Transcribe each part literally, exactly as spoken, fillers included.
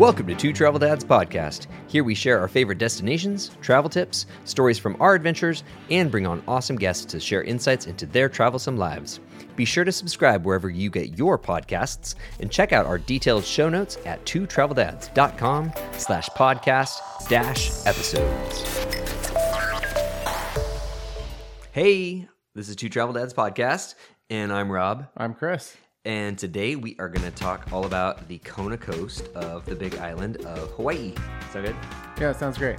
Welcome to Two Travel Dads Podcast. Here we share our favorite destinations, travel tips, stories from our adventures, and bring on awesome guests to share insights into their travelsome lives. Be sure to subscribe wherever you get your podcasts and check out our detailed show notes at two travel dads dot com slash podcast dash episodes. Hey, this is Two Travel Dads Podcast, and I'm Rob. I'm Chris. And today we are going to talk all about the Kona coast of the big island of Hawaii. Is that good? Yeah, it sounds great.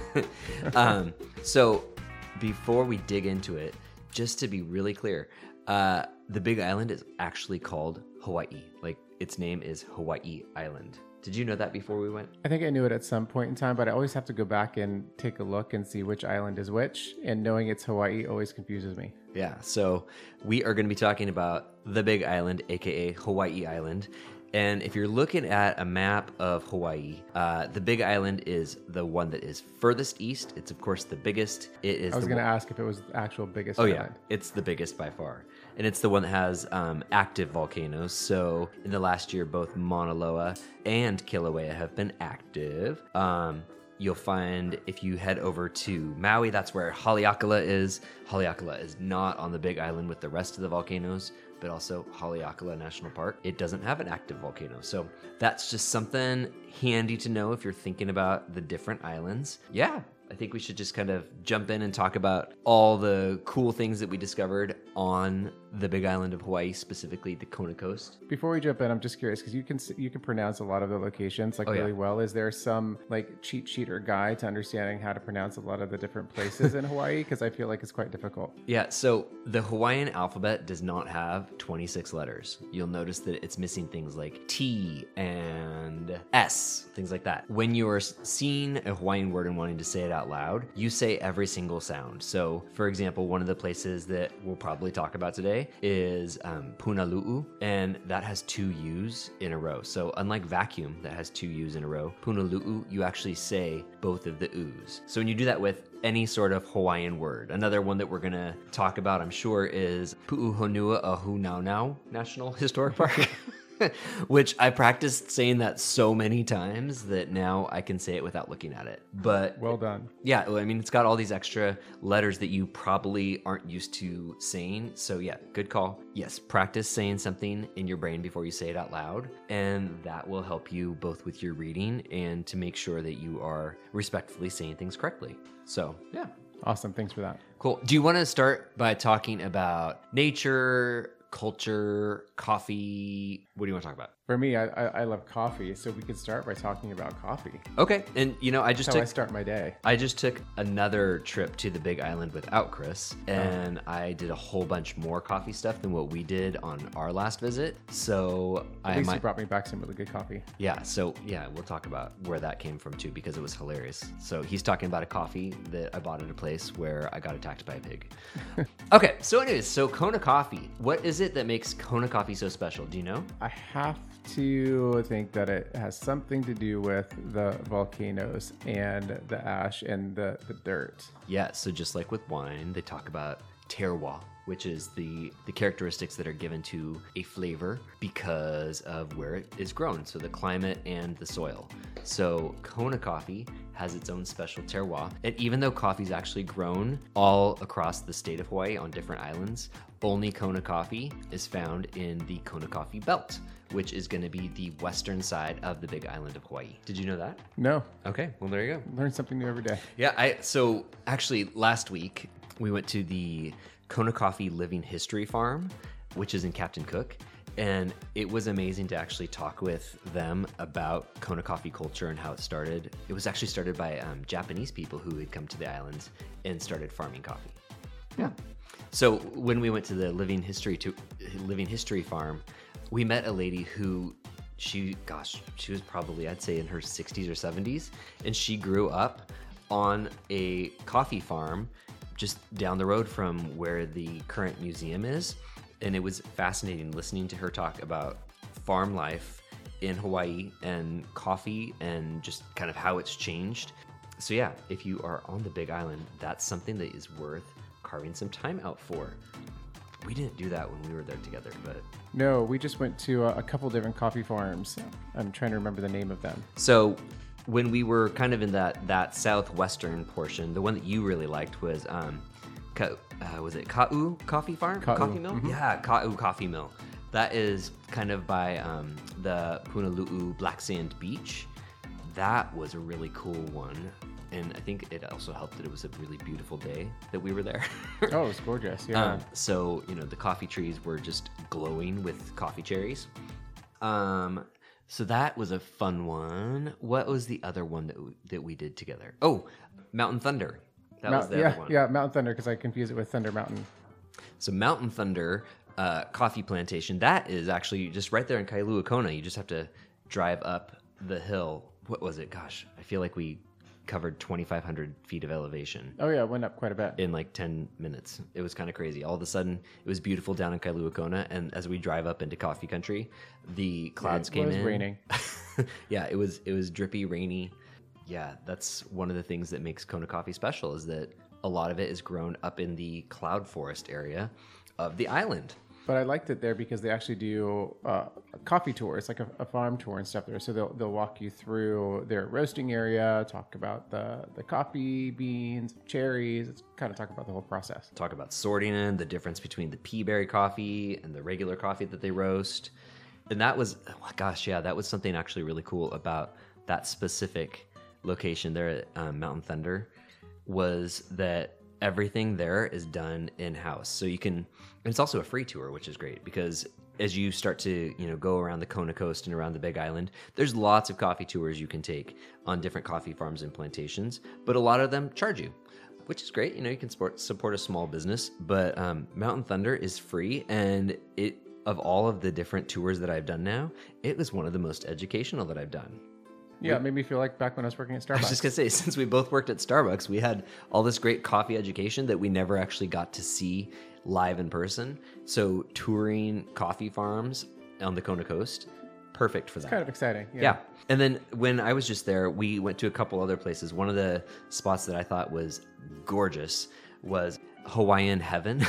um, so before we dig into it, just to be really clear, uh, the big island is actually called Hawaii. Like, its name is Hawaii Island. Did you know that before we went? I think I knew it at some point in time, but I always have to go back and take a look and see which island is which. And knowing it's Hawaii always confuses me. Yeah, so we are going to be talking about the big island, aka Hawaii Island. And if you're looking at a map of Hawaii, uh, the big island is the one that is furthest east. It's, of course, the biggest. It is. I was the going to one- ask if it was the actual biggest Oh, island. yeah. It's the biggest by far. And it's the one that has um, active volcanoes. So in the last year, both Mauna Loa and Kilauea have been active. Um, you'll find if you head over to Maui, that's where Haleakala is. Haleakala is not on the big island with the rest of the volcanoes, but also Haleakala National Park. It doesn't have an active volcano. So that's just something handy to know if you're thinking about the different islands. Yeah. I think we should just kind of jump in and talk about all the cool things that we discovered on the big island of Hawaii, specifically the Kona coast. Before we jump in, I'm just curious because you can you can pronounce a lot of the locations like Oh, yeah. really well. Is there some like cheat sheet or guide to understanding how to pronounce a lot of the different places in Hawaii? Because I feel like it's quite difficult. Yeah, so the Hawaiian alphabet does not have twenty-six letters. You'll notice that it's missing things like T and S, things like that. When you're seeing a Hawaiian word and wanting to say it out loud, you say every single sound. So, for example, one of the places that we'll probably talk about today is um, Punalu'u, and that has two U's in a row. So unlike vacuum that has two U's in a row, Punalu'u, you actually say both of the U's. So when you do that with any sort of Hawaiian word, another one that we're going to talk about, I'm sure, is Pu'uhonua Ahunaunau National Historic Park. Which I practiced saying that so many times that now I can say it without looking at it. But Well done. yeah, well, I mean, it's got all these extra letters that you probably aren't used to saying. So yeah, good call. Yes, practice saying something in your brain before you say it out loud. And that will help you both with your reading and to make sure that you are respectfully saying things correctly. So yeah. Awesome. Thanks for that. Cool. Do you want to start by talking about nature, culture, coffee? What do you want to talk about? For me, I, I, I love coffee, so we could start by talking about coffee. Okay. And you know, I just That's how took I start my day. I just took another trip to the Big Island without Chris, and oh. I did a whole bunch more coffee stuff than what we did on our last visit. So At I least might, you brought me back some really good coffee. yeah. So yeah, we'll talk about where that came from too, because it was hilarious. So he's talking about a coffee that I bought at a place where I got attacked by a pig. Okay. So anyways, so Kona coffee. What is it that makes Kona coffee so special? Do you know? I have to think that it has something to do with the volcanoes and the ash and the, the dirt. Yeah, so just like with wine, they talk about terroir, which is the, the characteristics that are given to a flavor because of where it is grown, so the climate and the soil. So Kona coffee has its own special terroir, and even though coffee is actually grown all across the state of Hawaii on different islands, only Kona coffee is found in the Kona Coffee Belt, which is going to be the western side of the big island of Hawaii. Did you know that? No. Okay, well, there you go. Learn something new every day. Yeah, I so actually last week we went to the Kona Coffee Living History Farm, which is in Captain Cook, and it was amazing to actually talk with them about Kona coffee culture and how it started. It was actually started by um, Japanese people who had come to the islands and started farming coffee. Yeah. So when we went to the Living History to Living History Farm, we met a lady who she, gosh, she was probably, I'd say in her sixties or seventies, and she grew up on a coffee farm just down the road from where the current museum is. And it was fascinating listening to her talk about farm life in Hawaii and coffee and just kind of how it's changed. So yeah, if you are on the Big Island, that's something that is worth carving some time out for. We didn't do that when we were there together, but No, we just went to a, a couple different coffee farms. I'm trying to remember the name of them. so when we were kind of in that that southwestern portion, the one that you really liked was um, Ka, uh, was it Ka'u Coffee Farm? Ka'u, Coffee Mill? mhm. Yeah, Ka'u Coffee Mill. That is kind of by um, the Punalu'u Black Sand Beach. That was a really cool one. And I think it also helped that it was a really beautiful day that we were there. Oh, it's gorgeous. Yeah. Um, so, you know, the coffee trees were just glowing with coffee cherries. Um, so that was a fun one. What was the other one that we, that we did together? Oh, Mountain Thunder. That Mount- was the yeah, other one. yeah, Mountain Thunder, because I confuse it with Thunder Mountain. So Mountain Thunder uh, Coffee Plantation, that is actually just right there in Kailua Kona. You just have to drive up the hill. What was it? Gosh, I feel like we covered twenty-five hundred feet of elevation Oh, yeah, it went up quite a bit. in like ten minutes. It was kind of crazy. All of a sudden, it was beautiful down in Kailua Kona, and as we drive up into coffee country, the clouds it came was in. raining. Yeah, it was it was drippy, rainy. Yeah, that's one of the things that makes Kona coffee special is that a lot of it is grown up in the cloud forest area of the island. But I liked it there because they actually do uh, coffee tours, like a, a farm tour and stuff there. So they'll they'll walk you through their roasting area, talk about the the coffee beans, cherries. It's kind of talk about the whole process. Talk about sorting in the difference between the pea berry coffee and the regular coffee that they roast. And that was, oh gosh, yeah, that was something actually really cool about that specific location there at um, Mountain Thunder was that everything there is done in-house. So you can, and it's also a free tour, which is great because as you start to, you know, go around the Kona coast and around the Big Island, there's lots of coffee tours you can take on different coffee farms and plantations, but a lot of them charge you, which is great. You know, you can support, support a small business, but um, Mountain Thunder is free. And it, of all of the different tours that I've done now, it was one of the most educational that I've done. Yeah, it made me feel like back when I was working at Starbucks. I was just gonna say, since we both worked at Starbucks, we had all this great coffee education that we never actually got to see live in person. So touring coffee farms on the Kona coast, perfect for that. Kind of exciting. Yeah. Yeah. And then when I was just there, we went to a couple other places. One of the spots that I thought was gorgeous was Hawaiian Heaven.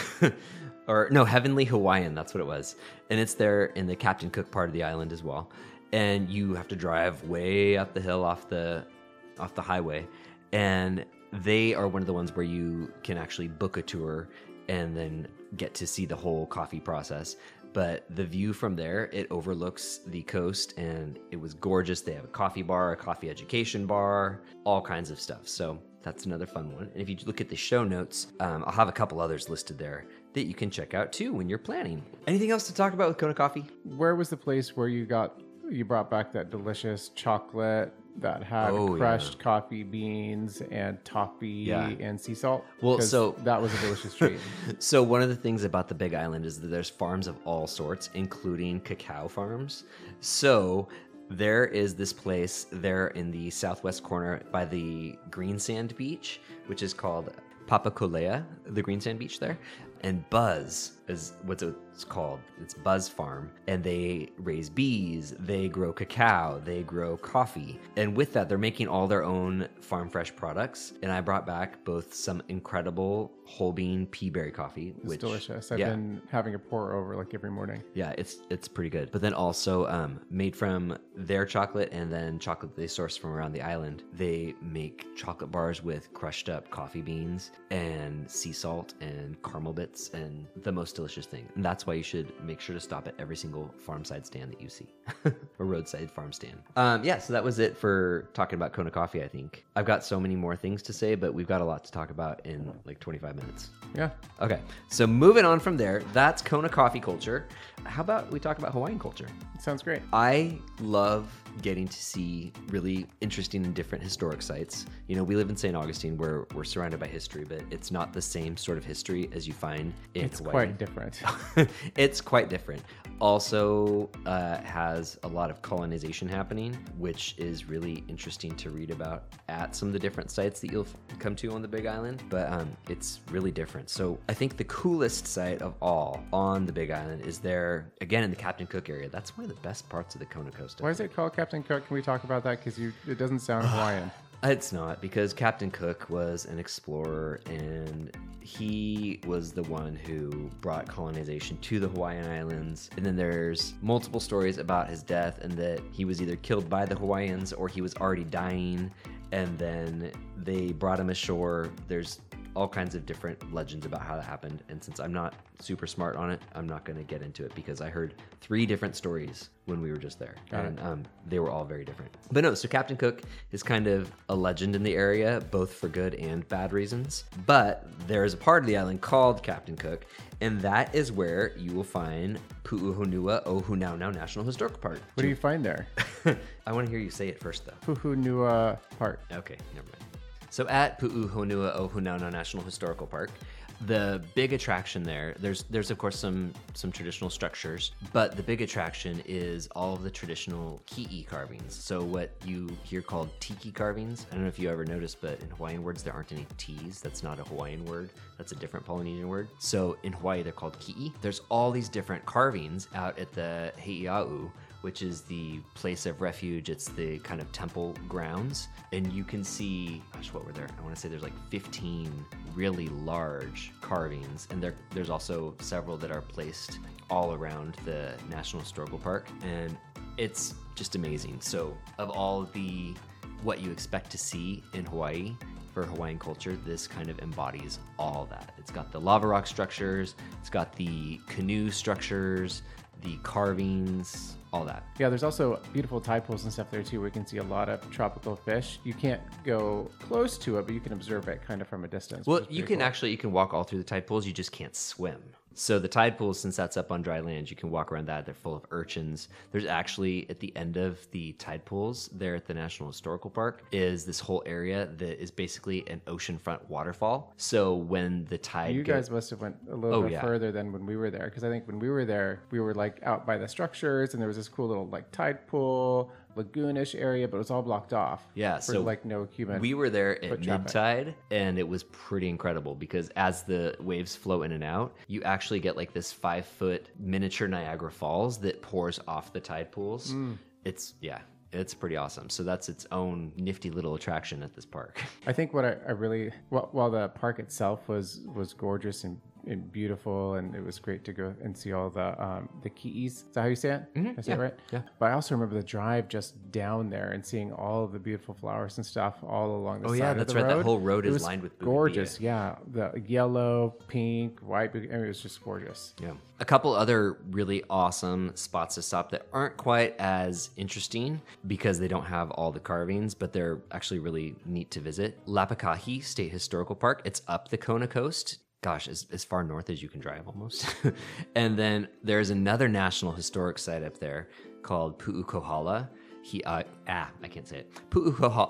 Or no, Heavenly Hawaiian, that's what it was. And it's there in the Captain Cook part of the island as well. And you have to drive way up the hill off the off the highway. And they are one of the ones where you can actually book a tour and then get to see the whole coffee process. But the view from there, it overlooks the coast and it was gorgeous. They have a coffee bar, a coffee education bar, all kinds of stuff. So that's another fun one. And if you look at the show notes, um, I'll have a couple others listed there that you can check out too when you're planning. Anything else to talk about with Kona Coffee? Where was the place where you got you brought back that delicious chocolate that had Oh, crushed yeah. coffee beans and toffee Yeah. and sea salt? Well, 'Cause so- that was a delicious treat. So one of the things about the Big Island is that there's farms of all sorts, including cacao farms. So there is this place there in the southwest corner by the Greensand Beach, which is called Papakolea, the Greensand Beach there. And Buzz is what it's called. It's Buzz Farm. And they raise bees, they grow cacao, they grow coffee. And with that, they're making all their own farm fresh products. And I brought back both some incredible whole bean pea berry coffee, It's which delicious. I've yeah, been having a pour over like every morning. yeah, it's it's pretty good. But then also um, made from their chocolate and then chocolate they source from around the island. They make chocolate bars with crushed up coffee beans and sea salt and caramel bits and the most delicious thing. And that's why you should make sure to stop at every single farm side stand that you see. Or roadside farm stand. Um, yeah, so that was it for talking about Kona Coffee, I think. I've got so many more things to say, but we've got a lot to talk about in like twenty-five minutes. Yeah. Okay, so moving on from there, that's Kona coffee culture. How about we talk about Hawaiian culture? Sounds great. I love getting to see really interesting and different historic sites. You know, we live in Saint Augustine where we're surrounded by history, but it's not the same sort of history as you find in It's Hawaii. quite different. It's quite different. Also uh, has a lot of colonization happening, which is really interesting to read about at some of the different sites that you'll f- come to on the Big Island, but um, it's really different. So I think the coolest site of all on the Big Island is there, again, in the Captain Cook area. That's one of the best parts of the Kona Coast. I Why is it called Captain Cook? Can we talk about that? Because you it doesn't sound Hawaiian. It's not, because Captain Cook was an explorer and he was the one who brought colonization to the Hawaiian Islands. And then there's multiple stories about his death and that he was either killed by the Hawaiians or he was already dying. And then they brought him ashore. There's all kinds of different legends about how that happened. And since I'm not super smart on it, I'm not going to get into it because I heard three different stories when we were just there. Got and it. um, they were all very different. But no, so Captain Cook is kind of a legend in the area, both for good and bad reasons. But there is a part of the island called Captain Cook, and that is where you will find Pu'uhonua o Hunaunau National Historical Park. What do you find there? I want to hear you say it first, though. Puhunua Park. Okay, never mind. So at Pu'uhonua o Hunaunau National Historical Park, the big attraction there, there's there's of course some some traditional structures, but the big attraction is all of the traditional ki'i carvings. So what you hear called tiki carvings, I don't know if you ever noticed, but in Hawaiian words there aren't any T's. That's not a Hawaiian word. That's a different Polynesian word. So in Hawaii they're called ki'i. There's all these different carvings out at the Heiau, which is the place of refuge. It's the kind of temple grounds. And you can see, gosh, what were there? I want to say there's like fifteen really large carvings. And there, there's also several that are placed all around the National Historical Park. And it's just amazing. So of all the, what you expect to see in Hawaii, for Hawaiian culture, this kind of embodies all that. It's got the lava rock structures, it's got the canoe structures, the carvings, all that. Yeah, there's also beautiful tide pools and stuff there too, where you can see a lot of tropical fish. You can't go close to it, but you can observe it kind of from a distance. Well, which is you pretty can cool. actually, you can walk all through the tide pools, you just can't swim. So the tide pools, since that's up on dry land, you can walk around that. They're full of urchins. There's actually, at the end of the tide pools there at the National Historical Park, is this whole area that is basically an oceanfront waterfall. So when the tide... You go- guys must have went a little Oh, bit yeah. further than when we were there, because I think when we were there, we were like out by the structures, and there was this cool little like tide pool, lagoonish area, but it was all blocked off. Yeah, for so like no human. We were there at foot traffic. mid-tide, and it was pretty incredible because as the waves flow in and out, you actually get like this five-foot miniature Niagara Falls that pours off the tide pools. Mm. It's, yeah, it's pretty awesome. So that's its own nifty little attraction at this park. I think what I, I really, while, while the park itself was was gorgeous and, and beautiful, and it was great to go and see all the um, the ki'is. Is that how you say it? Mhm, Did I say yeah, it right? yeah. But I also remember the drive just down there and seeing all of the beautiful flowers and stuff all along the Oh, side yeah, of that's the right. That road. whole road It is was lined with bougainvillea. gorgeous. Yeah, the yellow, pink, white. I mean, it was just gorgeous. Yeah. A couple other really awesome spots to stop that aren't quite as interesting because they don't have all the carvings, but they're actually really neat to visit. Lapakahi State Historical Park. It's up the Kona coast. Gosh, as, as far north as you can drive almost. And then there's another national historic site up there called Pu'ukohala. He, uh, ah, I can't say it. Pu'ukohala.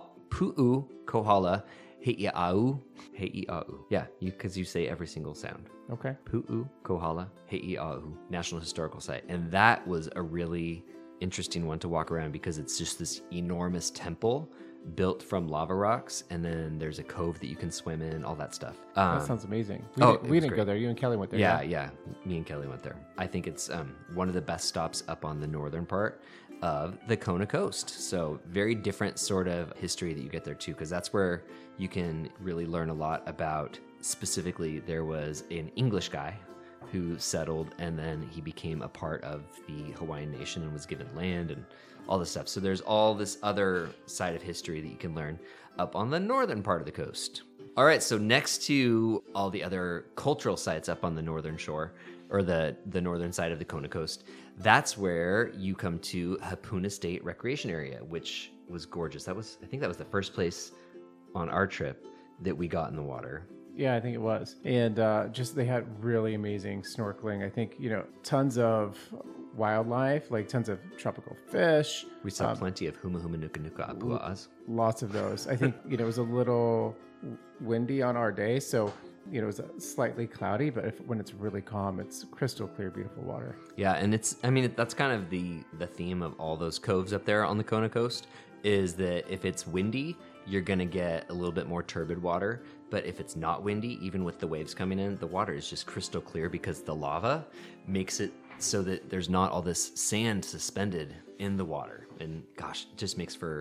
Pu'ukohala. Hei'au. Hei'au. Yeah, you because you say every single sound. Okay. Pu'u Kohala Hei'au National Historical Site. And that was a really interesting one to walk around because it's just this enormous temple built from lava rocks, and then there's a cove that you can swim in, all that stuff. Um, That sounds amazing. We, oh, didn't, it we was didn't go great. there. You and Kelly went there. yeah, yeah. Me and Kelly went there. I think it's um, one of the best stops up on the northern part of the Kona coast. So very different sort of history that you get there too, because that's where you can really learn a lot about. Specifically, there was an English guy who settled, and then he became a part of the Hawaiian nation and was given land and all this stuff. So there's all this other side of history that you can learn up on the northern part of the coast. All right, so next to all the other cultural sites up on the northern shore, or the, the northern side of the Kona coast, that's where you come to Hapuna State Recreation Area, which was gorgeous. That was, I think that was the first place on our trip that we got in the water. Yeah, I think it was. And uh, just they had really amazing snorkeling. I think, you know, tons of wildlife, like tons of tropical fish, We saw Um, plenty of huma huma nuka nuka apua'as. lots of those. I think, you know, it was a little windy on our day. So, you know, it was slightly cloudy, but if, when it's really calm, it's crystal clear, beautiful water. Yeah, and it's, I mean, that's kind of the, the theme of all those coves up there on the Kona coast, is that if it's windy, you're going to get a little bit more turbid water. But if it's not windy, even with the waves coming in, the water is just crystal clear because the lava makes it so that there's not all this sand suspended in the water. And gosh, it just makes for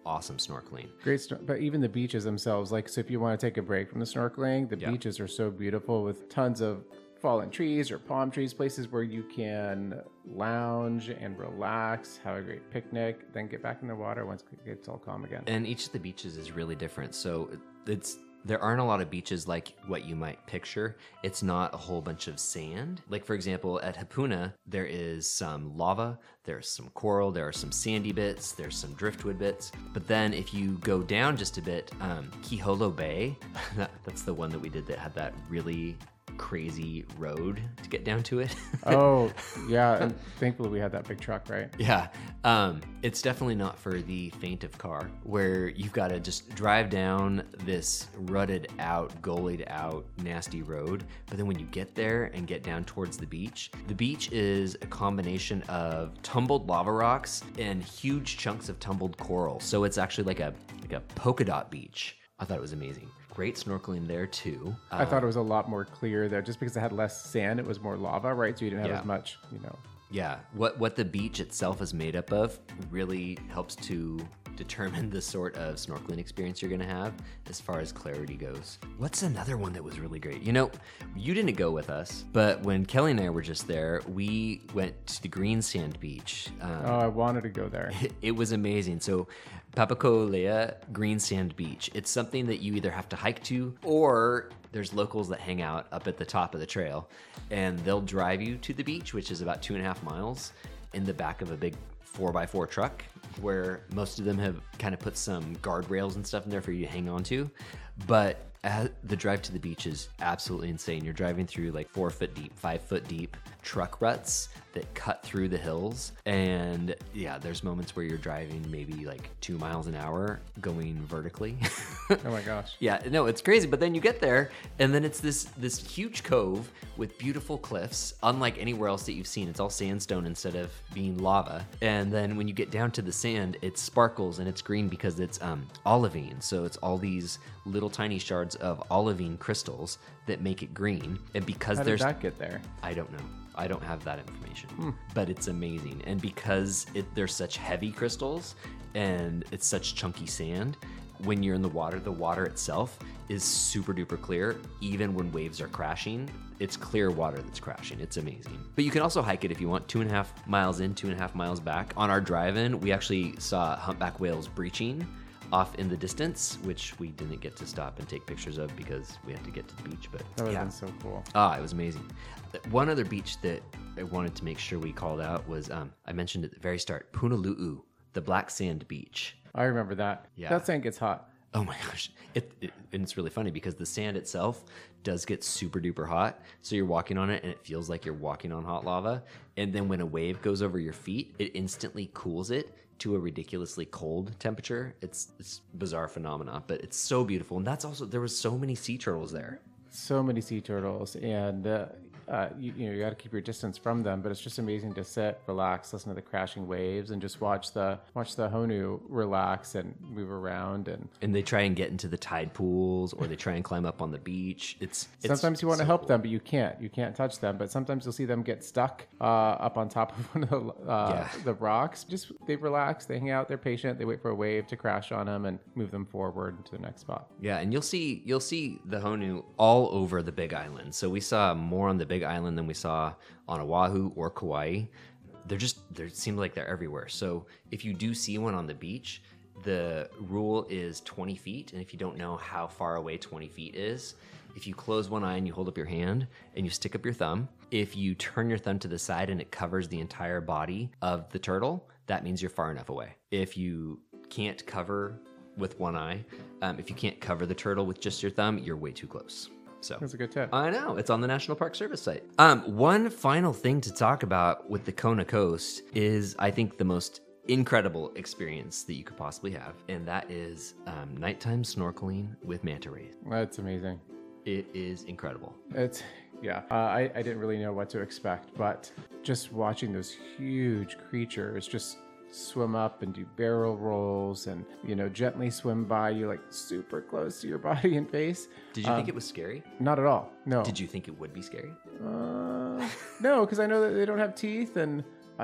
awesome snorkeling. Great, snor- but even the beaches themselves, like, so if you want to take a break from the snorkeling, the Yeah. beaches are so beautiful with tons of fallen trees or palm trees, places where you can lounge and relax, have a great picnic, then get back in the water once it gets all calm again. And each of the beaches is really different. So it's there aren't a lot of beaches like what you might picture. It's not a whole bunch of sand. Like, for example, at Hapuna, there is some lava, there's some coral, there are some sandy bits, there's some driftwood bits. But then if you go down just a bit, um, Kiholo Bay, that, that's the one that we did that had that really crazy road to get down to it. Oh, yeah. And thankfully we had that big truck, right? Yeah. Um, it's definitely not for the faint of car, where you've got to just drive down this rutted out, gullied out, nasty road. But then when you get there and get down towards the beach, the beach is a combination of tumbled lava rocks and huge chunks of tumbled coral. So it's actually like a like a polka dot beach. I thought it was amazing. Great snorkeling there too. I thought it was a lot more clear there, just because it had less sand. It was more lava, right? So you didn't have Yeah. as much, you know. Yeah, what what the beach itself is made up of really helps to determine the sort of snorkeling experience you're gonna have as far as clarity goes. What's another one that was really great? You know, you didn't go with us, but when Kelly and I were just there, we went to the Green Sand Beach. Um, Oh, I wanted to go there. it was amazing. So Papakolea Green Sand Beach. It's something that you either have to hike to, or there's locals that hang out up at the top of the trail, and they'll drive you to the beach, which is about two and a half miles, in the back of a big four by four truck, where most of them have kind of put some guardrails and stuff in there for you to hang on to. But uh, the drive to the beach is absolutely insane. You're driving through like four foot deep, five foot deep truck ruts that cut through the hills. And yeah, there's moments where you're driving maybe like two miles an hour going vertically. Oh my gosh. Yeah, no, it's crazy. But then you get there, and then it's this this huge cove with beautiful cliffs, unlike anywhere else that you've seen. It's all sandstone instead of being lava. And then when you get down to the sand, it sparkles and it's green because it's um, olivine. So it's all these little tiny shards of olivine crystals that make it green. And because How did there's that get there? I don't know. I don't have that information, but it's amazing. And because it, they're such heavy crystals and it's such chunky sand, when you're in the water, the water itself is super duper clear. Even when waves are crashing, it's clear water that's crashing. It's amazing. But you can also hike it if you want, two and a half miles in, two and a half miles back. On our drive-in, we actually saw humpback whales breaching off in the distance, which we didn't get to stop and take pictures of because we had to get to the beach. But That would yeah. have been so cool. Ah, it was amazing. One other beach that I wanted to make sure we called out was, um, I mentioned at the very start, Punalu'u, the black sand beach. I remember that. Yeah. That sand gets hot. Oh my gosh. It, it, and it's really funny because the sand itself does get super duper hot. So you're walking on it and it feels like you're walking on hot lava. And then when a wave goes over your feet, it instantly cools it to a ridiculously cold temperature. It's it's bizarre phenomena, but it's so beautiful. And that's also, there was so many sea turtles there. So many sea turtles, and uh, uh, you, you know you got to keep your distance from them. But it's just amazing to sit, relax, listen to the crashing waves, and just watch the watch the honu relax and move around. And And they try and get into the tide pools, or they try and climb up on the beach. It's, it's sometimes you want to so help cool. them, but you can't. You can't touch them. But sometimes you'll see them get stuck uh, up on top of one of the, uh, Yeah. the rocks. Just they relax, they hang out, they're patient, they wait for a wave to crash on them and move them forward to the next spot. Yeah, and you'll see you'll see the honu all over the Big Island. So we saw more on the Big Island than we saw on Oahu or Kauai. They're just they seem like they're everywhere. So if you do see one on the beach, the rule is twenty feet, and if you don't know how far away twenty feet is, if you close one eye and you hold up your hand and you stick up your thumb, if you turn your thumb to the side and it covers the entire body of the turtle, that means you're far enough away. If you can't cover with one eye, um, if you can't cover the turtle with just your thumb, you're way too close. So That's a good tip. I know, it's on the National Park Service site. Um, one final thing to talk about with the Kona Coast is, I think, the most incredible experience that you could possibly have, and that is um, nighttime snorkeling with manta rays. That's amazing. It is incredible. It's yeah. Uh, I I didn't really know what to expect, but just watching those huge creatures just swim up and do barrel rolls and you know gently swim by you like super close to your body and face. Did you Um, think it was scary? Not at all. No. Did you think it would be scary? Uh, no, because I know that they don't have teeth, and I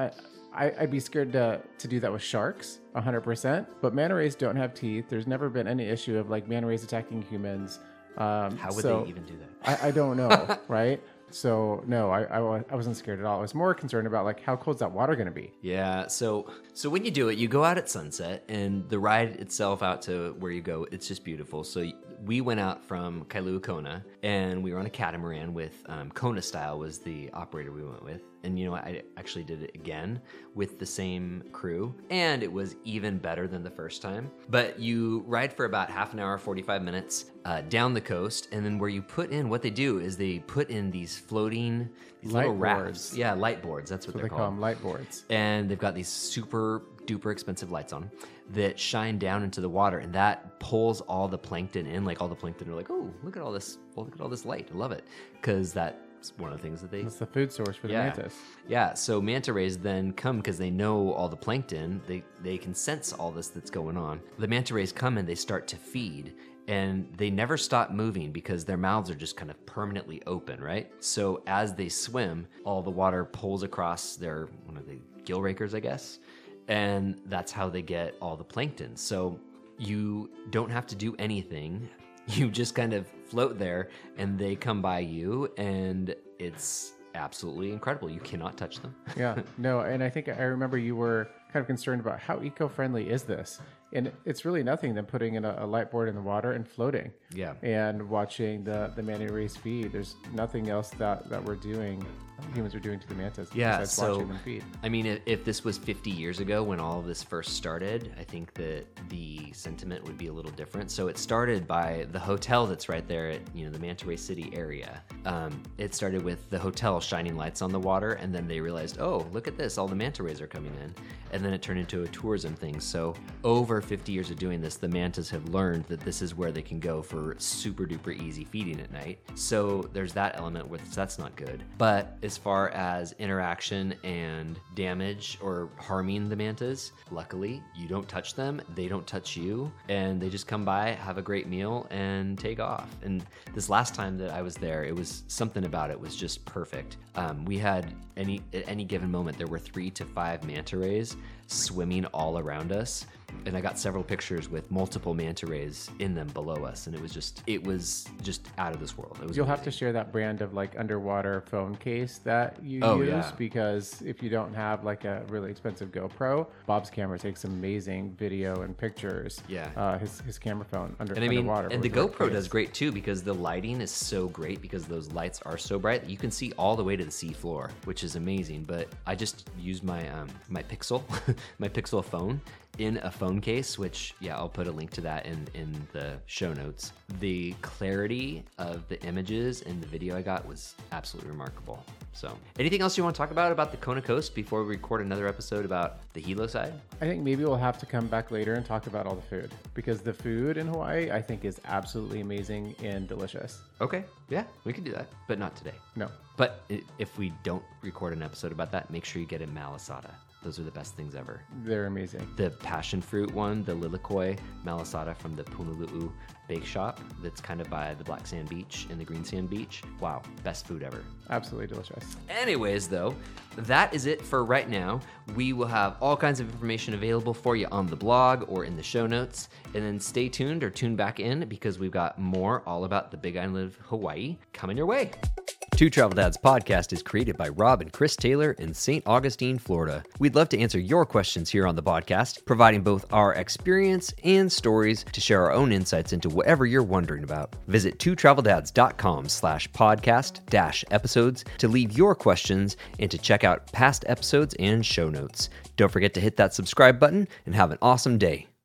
I, I'd be scared to, to do that with sharks, one hundred percent. But manta rays don't have teeth. There's never been any issue of like manta rays attacking humans. Um, How would so they even do that? I, I don't know, right? So no, I, I, wa- I wasn't scared at all. I was more concerned about like how cold's that water going to be? Yeah, so so when you do it, you go out at sunset, and the ride itself out to where you go, it's just beautiful. So y- we went out from Kailua Kona, and we were on a catamaran with um, Kona Style was the operator we went with. And you know, I actually did it again with the same crew, and it was even better than the first time. But you ride for about half an hour, forty-five minutes uh, down the coast, and then where you put in, what they do is they put in these floating, these Light little rafts. boards. Yeah, light boards. That's what, What they're they called. call them, light boards. And they've got these super duper expensive lights on that shine down into the water, and that pulls all the plankton in. Like all the plankton are like, oh, look at all this, oh, look at all this light. I love it, because that's one of the things that they. It's the food source for the Yeah. mantis. Yeah, so manta rays then come because they know all the plankton. They they can sense all this that's going on. The manta rays come and they start to feed, and they never stop moving because their mouths are just kind of permanently open, right? So as they swim, all the water pulls across their, one of the gill rakers, I guess, and that's how they get all the plankton. So you don't have to do anything. You just kind of float there, and they come by you, and it's absolutely incredible. You cannot touch them. Yeah, no, and I think I remember you were kind of concerned about how eco-friendly is this, and it's really nothing than putting in a, a light board in the water and floating. Yeah. And watching the the manta rays feed. There's nothing else that that we're doing, humans are doing to the mantas. Yeah, besides so watching them feed. I mean, if, if this was fifty years ago when all of this first started, I think that the sentiment would be a little different. So it started by the hotel that's right there at, you know, the Manta Ray City area. Um, it started with the hotel shining lights on the water, and then they realized, oh, look at this, all the manta rays are coming in, and then it turned into a tourism thing. So over fifty years of doing this, the mantas have learned that this is where they can go for super duper easy feeding at night. So there's that element with that's not good. But as far as interaction and damage or harming the mantas, luckily you don't touch them, they don't touch you, and they just come by, have a great meal, and take off. And this last time that I was there, it was something about it was just perfect. Um, we had any at any given moment there were three to five manta rays swimming all around us, and I got several pictures with multiple manta rays in them below us, and it was just it was just out of this world. It was You'll have to amazing. share that brand of like underwater phone case that you Oh, use yeah. because if you don't have like a really expensive GoPro, Bob's camera takes amazing video and pictures. Yeah. Uh, his his camera phone under And I mean, underwater. and the with that GoPro case. does great too because the lighting is so great because those lights are so bright that you can see all the way to the sea floor, which is amazing. But I just use my um, my Pixel, my Pixel phone in a phone case, which yeah, I'll put a link to that in in the show notes. The clarity of the images and the video I got was absolutely remarkable. So, anything else you want to talk about about the Kona Coast before we record another episode about the Hilo side? I think maybe we'll have to come back later and talk about all the food because the food in Hawaii I think is absolutely amazing and delicious. Okay, yeah, we can do that, but not today. No. But i- if we don't record an episode about that, make sure you get a malasada. Those are the best things ever. They're amazing. The passion fruit one, the lilikoi malasada from the Punulu'u Bake Shop that's kind of by the Black Sand Beach and the Green Sand Beach. Wow, best food ever. Absolutely delicious. Anyways, though, that is it for right now. We will have all kinds of information available for you on the blog or in the show notes. And then stay tuned or tune back in because we've got more all about the Big Island of Hawaii coming your way. Two Travel Dads podcast is created by Rob and Chris Taylor in Saint Augustine, Florida. We'd love to answer your questions here on the podcast, providing both our experience and stories to share our own insights into whatever you're wondering about. Visit two travel dads dot com slash podcast dash episodes to leave your questions and to check out past episodes and show notes. Don't forget to hit that subscribe button and have an awesome day.